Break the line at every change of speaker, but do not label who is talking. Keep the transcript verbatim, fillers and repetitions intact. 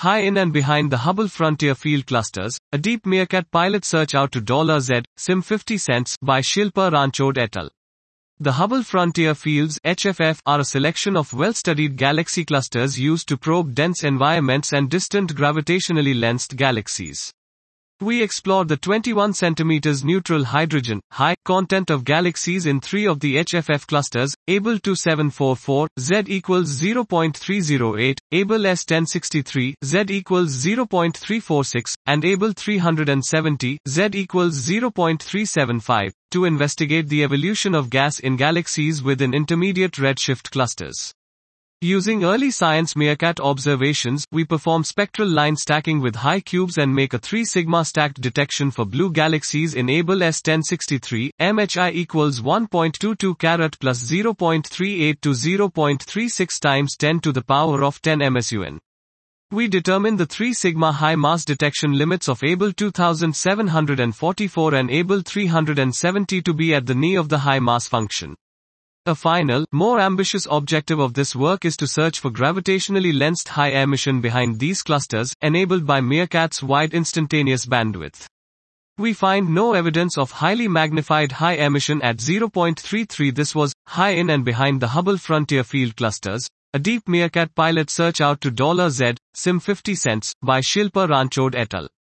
high in and behind the Hubble Frontier Field Clusters, a deep Meerkat pilot search out to $Z, sim fifty cents, by Shilpa Ranchod et al. The Hubble Frontier Fields H F F are a selection of well-studied galaxy clusters used to probe dense environments and distant gravitationally lensed galaxies. We explored the twenty-one centimeters neutral hydrogen, high, content of galaxies in three of the H F F clusters, Abell two seven four four, Z equals zero point three zero eight, Abell S ten sixty-three, Z equals zero point three four six, and Abell three seventy, Z equals zero point three seven five, to investigate the evolution of gas in galaxies within intermediate redshift clusters. Using early science Meerkat observations, we perform spectral line stacking with high cubes and make a three sigma stacked detection for blue galaxies in Abell S ten sixty-three, M H I equals one point two two carat plus zero point three eight to zero point three six times ten to the power of ten M S U N. We determine the three sigma high mass detection limits of Abell two seven forty-four and Abell three seventy to be at the knee of the high mass function. A final, more ambitious objective of this work is to search for gravitationally lensed high emission behind these clusters, enabled by Meerkat's wide instantaneous bandwidth. We find no evidence of highly magnified high emission at zero point three three. This was high in and behind the Hubble Frontier Field Clusters, a deep Meerkat pilot search out to $Z, sim fifty cents, by Shilpa Ranchod et al.